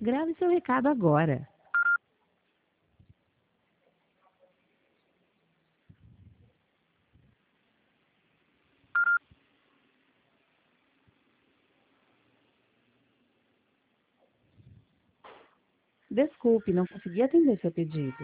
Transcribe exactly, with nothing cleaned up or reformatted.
Grave seu recado agora. Desculpe, não consegui atender seu pedido.